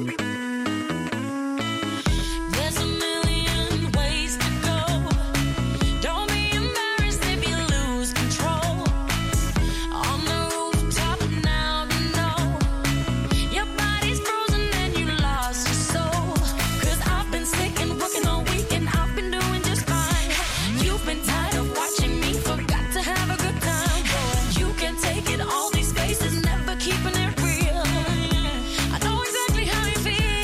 There's a million ways to go. Don't be embarrassed if you lose control. On the rooftop now, you know your body's frozen and you lost your soul. 'Cause I've been sick and working all week and I've been doing just fine. You've been tired of watching me, forgot to have a good time. You can't take it, all these faces never keeping it real. I know exactly how you feel.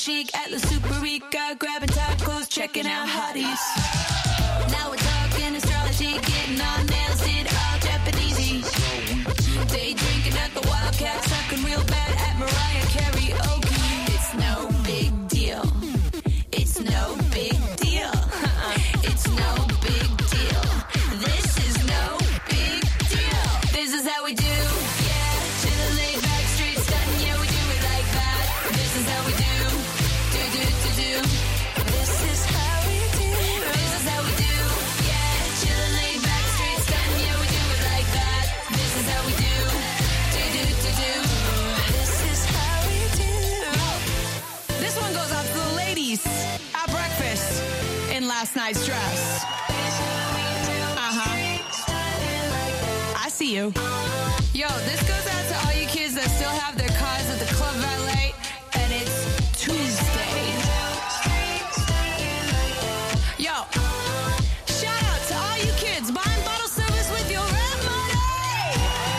chic at La Superica, grabbing tacos, checking out hotties. Now we're talking astrology, getting our nails did all Japanesey. Day drinking at the Wildcat, sucking real bad at Mariah karaoke. It's no big deal. It's no big deal. It's no big deal. This is no big deal. This is how we do. Yeah, chillin' laid back, street stuntin'. Yeah, we do it like that. This is how we do. Do do do do. This is how we do. This is how we do. Yeah, chillin' laid back, street stuntin'. Yeah, we do it like that. This is how we do. Do do do do. This is how we do. This one goes out to the ladies at breakfast in last night's dress. I see you. Yo, this goes out to all you kids that still have their cars at the Club Valet, and it's Tuesday. Yo, shout out to all you kids buying bottle service with your rent money.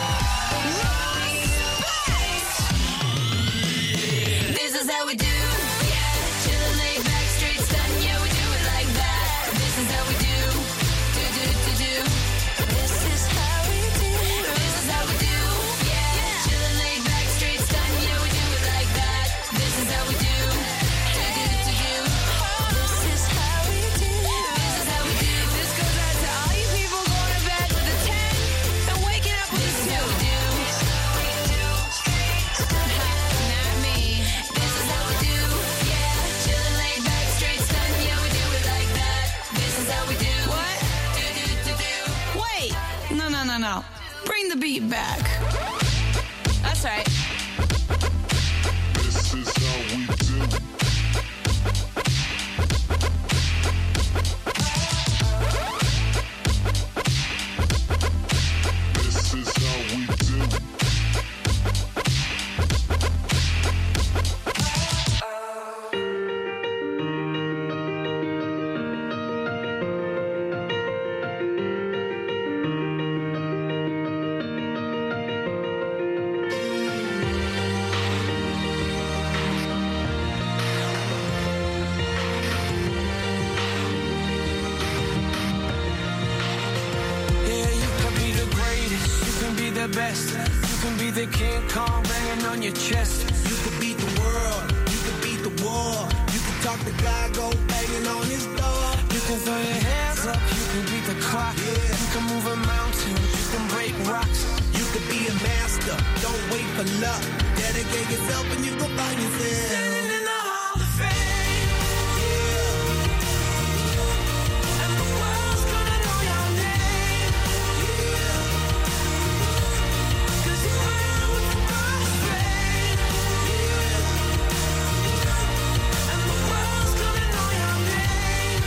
Respect. This is how we do. Yeah, chillin' laid back, straight stuntin'. Yeah, we do it like that. This is how we do. Do do do do. This is how we do. This is how we do. Yeah, chillin' laid back, straight stuntin'. Yeah, we do it like that. This is how we do. Do do do do. This is how we do. This is how we do. This goes out to all you people going to bed with a 10 and waking up with a 2. Not me. This is how we do. Yeah, chillin' laid back, straight stuntin'. Yeah, we do it like that. This is how we do. What? Do do do do. Wait. No. Bring the beat back. That's right. This is how we do. This is how we do. Yeah, you can be the greatest, you can be the best, you can be the King Kong banging on your chest. You could beat the world, you could beat the war. You could talk to God, go banging on his door. You can throw your hands up, you can beat the clock. You can move a mountain, you can break rocks. You could be a master, don't wait for luck. Dedicate yourself and you can find yourself. Standing in the Hall of Fame, and the world's gonna know your name. 'Cause you ran with the crossfade, and the world's gonna know your name.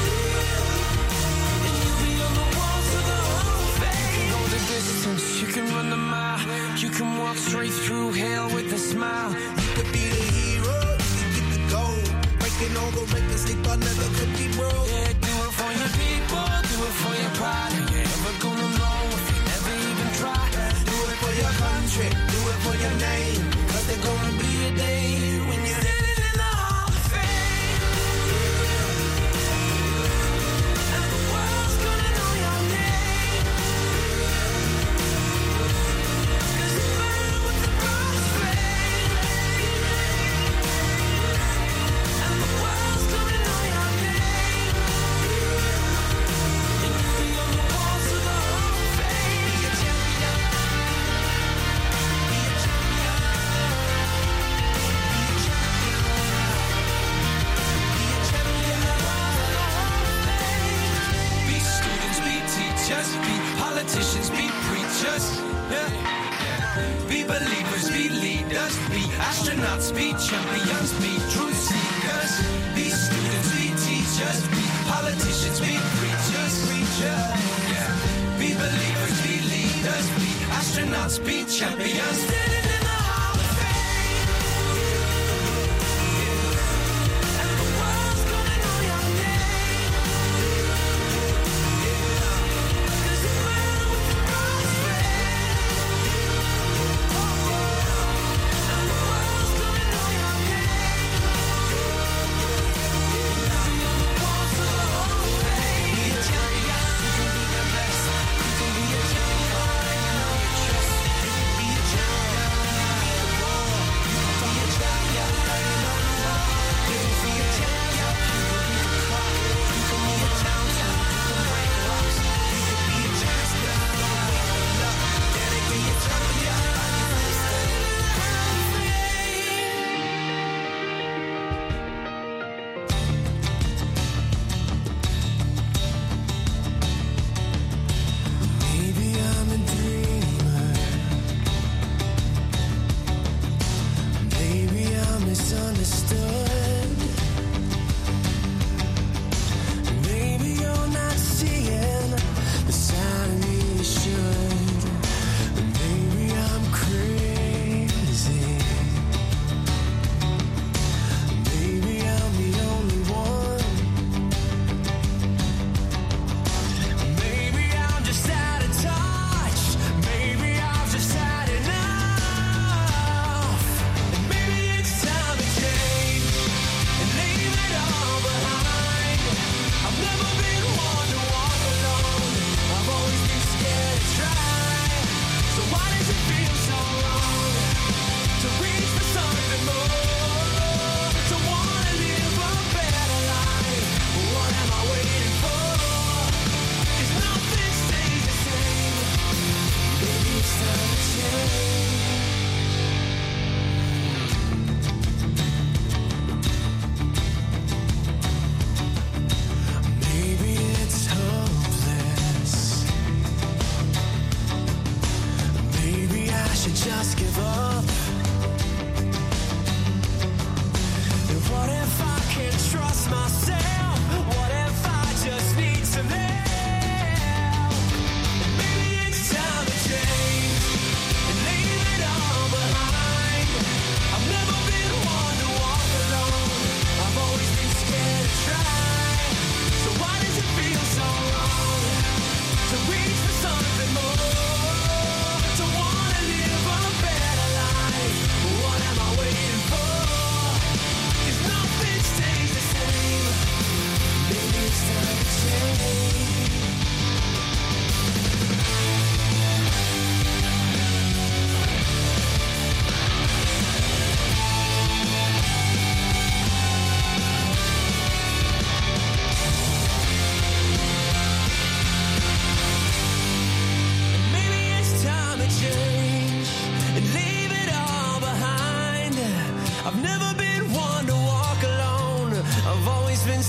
And you'll be on the walls of the Hall of Fame. You can go the distance, you can run the mile, you can walk straight through hell with a smile. You could be the hero, you could get the gold. Breaking all the records they thought never could be broke. Yeah, do it for your people, do it for your pride. You ain't never gonna know if you never even try. Do it for your country, do it for your name. 'Cause there's gonna be a day when you're Standing in the Hall of Fame, and the world's gonna know your name. 'Cause you ran with the crossfade, and the world's gonna know your name. And you'll be on the walls of the Hall of Fame. Be a champion. Be a champion. Be students, be teachers, be politicians, be preachers. Yeah. Be believers, be leaders, be astronauts, be champions, be truth seekers. Be students, be teachers, be politicians, be preachers. Yeah. Be believers, be leaders, be astronauts, be champions. Standing in the Hall of Fame, and the world's gonna know your name. 'Cause you ran with the crossfade, and the world's gonna know your name.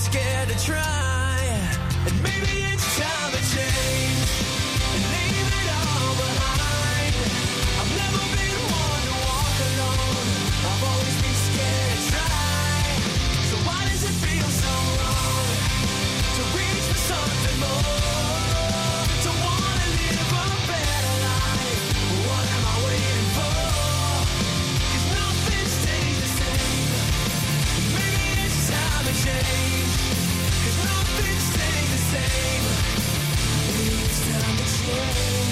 scared to try. And maybe it's time to change and leave it all behind. I've never been one to walk alone. I've always been scared to try. So why does it feel so wrong to reach for something more? To wanna live a better life. What am I waiting for? 'Cause nothing stays the same. Maybe it's time to change. 'Cause nothing stays the same. Maybe it's time to change.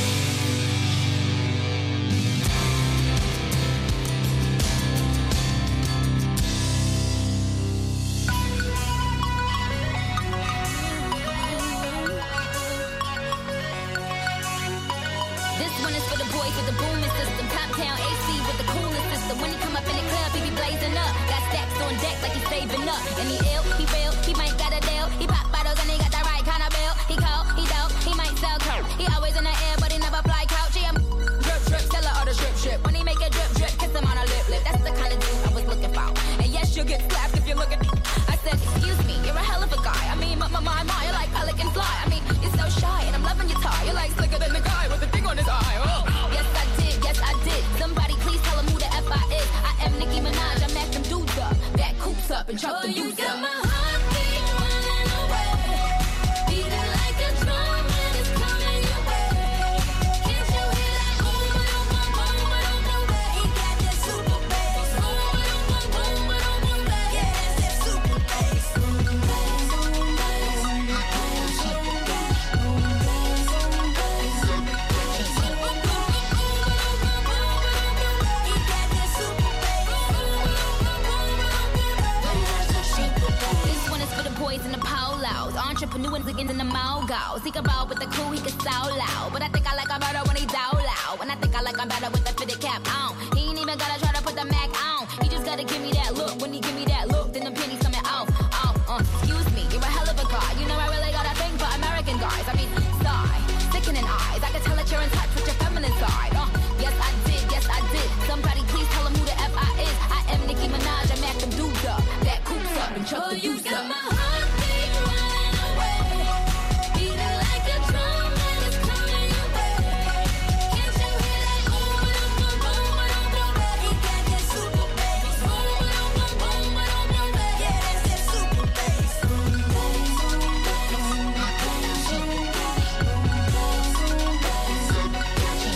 This one is for the boys with the booming system. Top town AC with the coolest system. When he come up in the club, he be blazing up. Got stacks on deck like he's saving up. And he ill, he real, he might got a deal. He pop bottles and he got the right kind of bill. He cold, he dope, he might sell coke. He always in the air, but he never fly couch. He a drip, drip, tell her all the drip, drip. When he make a drip, drip, kiss him on a lip, lip. That's the kind of dude I was looking for. And yes, you'll get slapped if you look at me. I said, excuse me, you're a hell of a guy. I mean, my, you're like pelican fly. I mean, you're so shy and I'm loving your tie. You're like slicker than the guy with the thing on his eye. Oh. Yes, I did. Yes, I did. Somebody please tell him who the F I is. I am Nicki Minaj. I macked them dudes up. Back coops up and chuck them dudes up. My heartbeat running away. Beating like a drum when it's coming your way. Can't you hear that? Boom, boom, boom, boom, boom, boom. He got that super bass. Boom, boom, boom, boom, boom, boom. Yeah, that's that super bass. Boom, bass, boom, bass, boom, bass, boom, bass, boom, bass, boom, bass. This one is for the boys in the polos, entrepreneurs again in the mogos. He can ball with the crew, he can so loud. But I think I like him better when he down loud. And I think I like him better with the fitted cap on. He ain't even gotta try to put the Mac on. He just gotta give me that look. When he give me that look, then the pennies coming off. Excuse me, you're a hell of a guy. You know I really got a thing for American guys. I mean, sigh, sickening eyes. I can tell that you're in touch with your feminine side. Yes I did, yes I did. Somebody please tell him who the F I is. I am Nicki Minaj. I mack them dudes up. That coops up and chuck the dudes up. My heartbeat running away. Beating like a drum when it's coming your way. Can't you hear that? Boom, boom, boom, boom, boom. He got that super bass. Boom, boom, boom, boom, boom, boom. Yeah, that's that super bass. Boom, bass, boom, bass, boom, bass, boom, bass, boom, bass, boom, bass.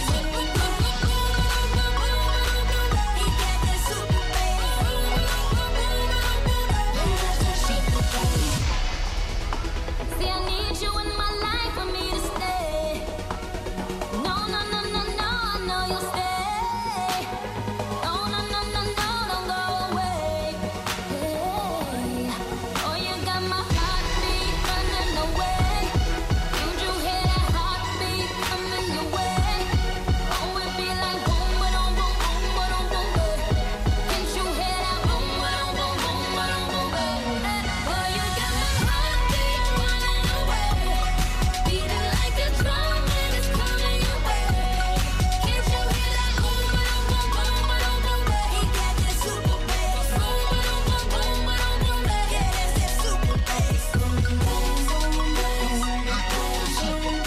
See, I need you in my life for me to stay. No, no, no, no, no, I know you'll stay. No, no, no, no, no, don't go away. Hey. Oh, you got my heartbeat running away. Can't you hear that heartbeat coming your way? Oh, it be like boom, ba-dum, boom, boom, ba-dum, boom, boom. Can't you hear that boom, ba-dum, boom, boom, ba-dum, boom, boom. Oh, you got my heartbeat running away. Beating like a drum when it's coming your way. Can't you hear that boom, ba-dum, boom, boom, ba-dum, boom, boom. He got that super bass. Boom, ba-dum, boom, boom, ba-dum, boom, boom. Yeah, that's that super bass. Boom, bass, boom, bass, boom, bass, boom, bass, boom,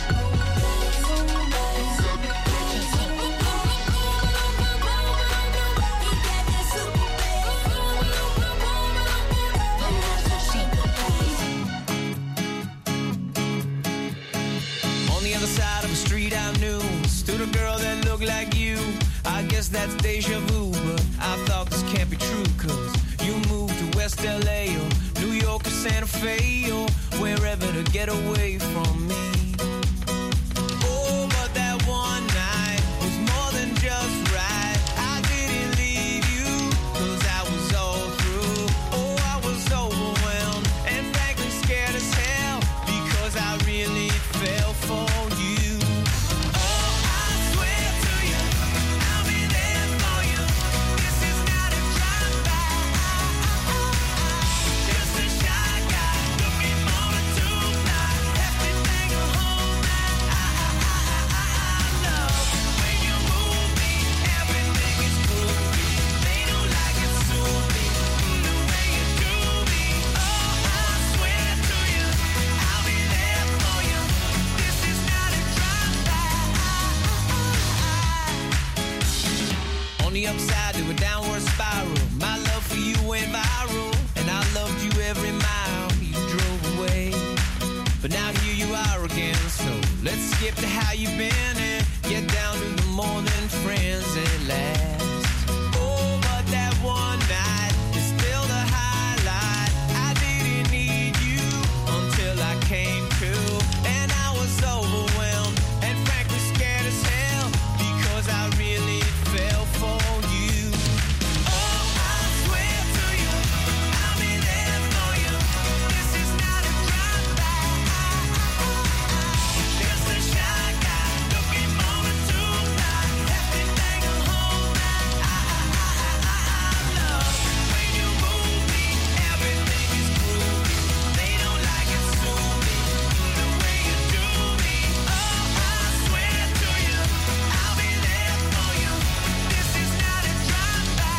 On the other side of the street I knew stood a girl that looked like you. I guess that's deja vu, but I thought this can't be true. Cause you moved to West LA or New York or Santa Fe or wherever to get away from me. Oh, but that one night was more than just right. I didn't leave you cause I was all through. Oh, I was overwhelmed and frankly scared as hell because I really fell for you. Oh, I swear to you, I'll be there for you. This is not a drive-by. Just a shy guy looking for a tonight. Everything will viral, and I loved you every mile you drove away. But now here you are again, so let's skip to how you've been and get down to the more than friends at last. Oh, but that one night is still the highlight. I didn't need you until I came to, and I was overwhelmed and frankly scared as hell because I really fell for you. Oh, I swear to you, I'll be there for you. This is not a drive-by. Just a shy guy looking forward to life. Everything will hold back. I love when you move me. Everything is groovy. They don't like it, sue me the way you do me. Oh, I swear to you, I'll be there for you. This is not a drive-by.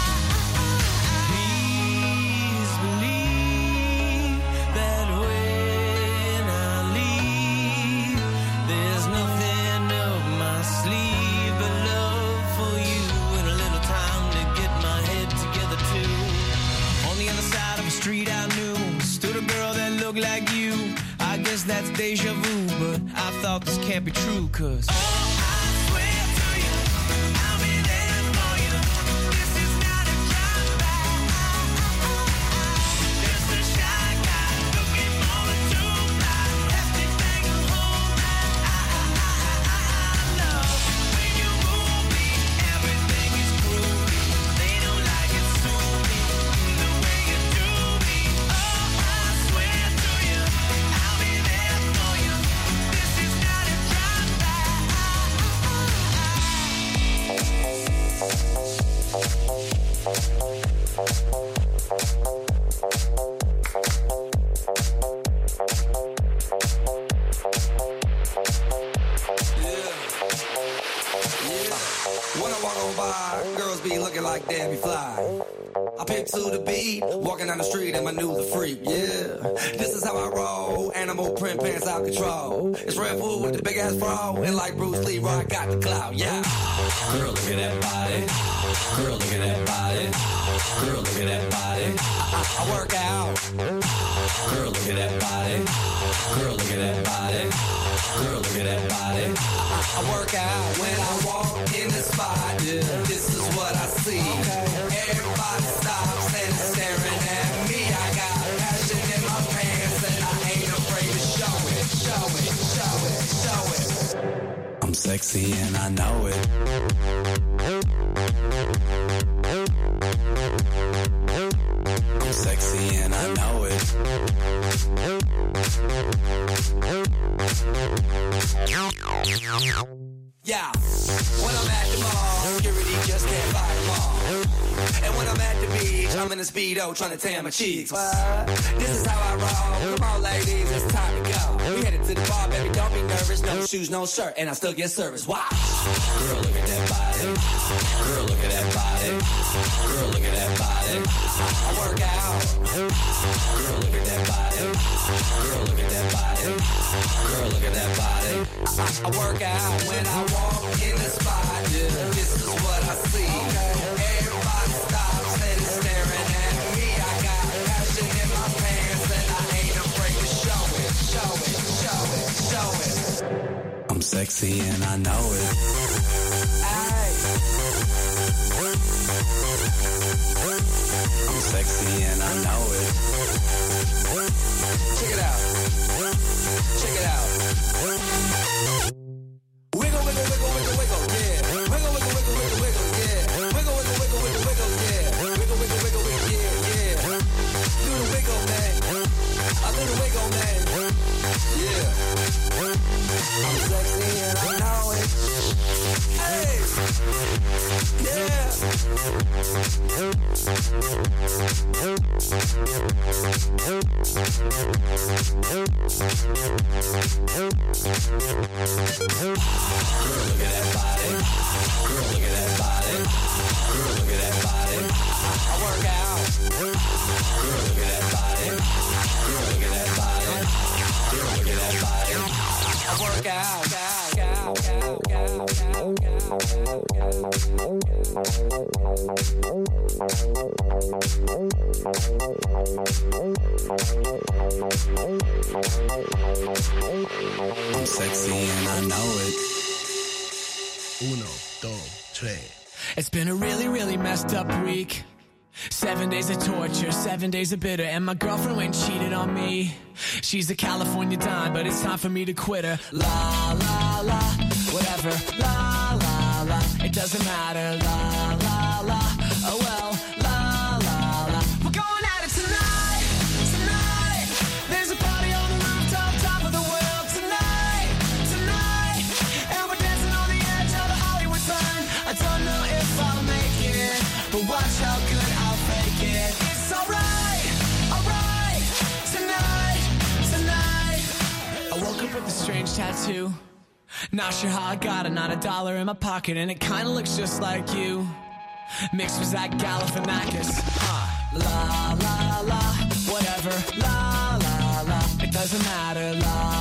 Please believe that when I leave, there's nothing up my sleeve but love for you and a little time to get my head together too. On the other side of the street I knew stood a girl that looked like you. I guess that's deja vu, but I thought this can't be true, 'cause oh, I swear to you, I'll be there for you. This is not a drive-by. Just a shy guy looking forward to life. Everything will hold back. I love when you move me. Everything is groovy. They don't like it, sue me the way you do me. Oh, I swear to you, I'll be there for you. This is not a drive-by. When I walk on by, girls be looking like Debbie Fly. I pimp to the beat, walking down the street and my new the freak, yeah. This is how I roll, animal print pants out control. It's Red Bull with the big ass bra, and like Bruce Lee, I got the clout, yeah. Girl, look at that body. Girl, look at that body. Girl, look at that body. I work out. Girl, look at that body. Girl, look at that body. Girl, look at that body. I work out when I walk in the spot. Yeah. This is what I see. Everybody stops and is staring at me. I got passion in my pants and I ain't afraid to show it. Show it, show it, show it. I'm sexy and I know it. I'm sexy and I know it. Yeah, when I'm at the mall, security just can't fight them all. And when I'm at the beach, I'm in a Speedo trying to tan my cheeks. What? This is how I roll. Come on, ladies, it's time to go. We headed to the bar, baby, don't be nervous. No shoes, no shirt, and I still get service. Wow. Girl, look at that body. Girl, look at that body. Girl, look at that body. I work out. Girl, look at that body. Girl, look at that body. Girl, look at that body. I work out when I walk in the spot. Yeah. This is what I see. Everybody stops and is staring at me. I got passion in my pants and I ain't afraid to show it. Show it, show it, show it. I'm sexy and I know it. Aye. I'm sexy and I know it. Check it out. Check it out. Wiggle, wiggle, wiggle, wiggle, wiggle, yeah. Wiggle, wiggle, wiggle, wiggle, wiggle, yeah. Wiggle, wiggle, wiggle, wiggle, wiggle, yeah. Wiggle, wiggle, wiggle, wiggle, yeah, yeah. Do the wiggle, man. I do the wiggle, man. Yeah. I'm sexy and I know it. Hey. Yeah. Girl, look at that body. Girl, look at that body. Girl, look at that body. I work out. Girl, look at that body. Girl, look at that body. Girl, look at that body. I work out. I'm sexy and I know it. 1, 2, 3. It's been a really, really messed up week. 7 days of torture, 7 days of bitter, and my girlfriend went and cheated on me. She's a California dime, but it's time for me to quit her. La, la, la, whatever. La, la, la, it doesn't matter. La, la, la, oh well. La, la, la, we're going at it tonight, tonight. There's a party on the rooftop, top of the world tonight, tonight. And we're dancing on the edge of the Hollywood sign. I don't know if I'll make it, but watch how good I'll fake it. It's alright, tonight, tonight. I woke up with a strange tattoo. Not sure how I got it, not a dollar in my pocket, and it kinda looks just like you. Mixed with Zach Galifianakis. La, la, la, whatever. La, la, la, it doesn't matter. La,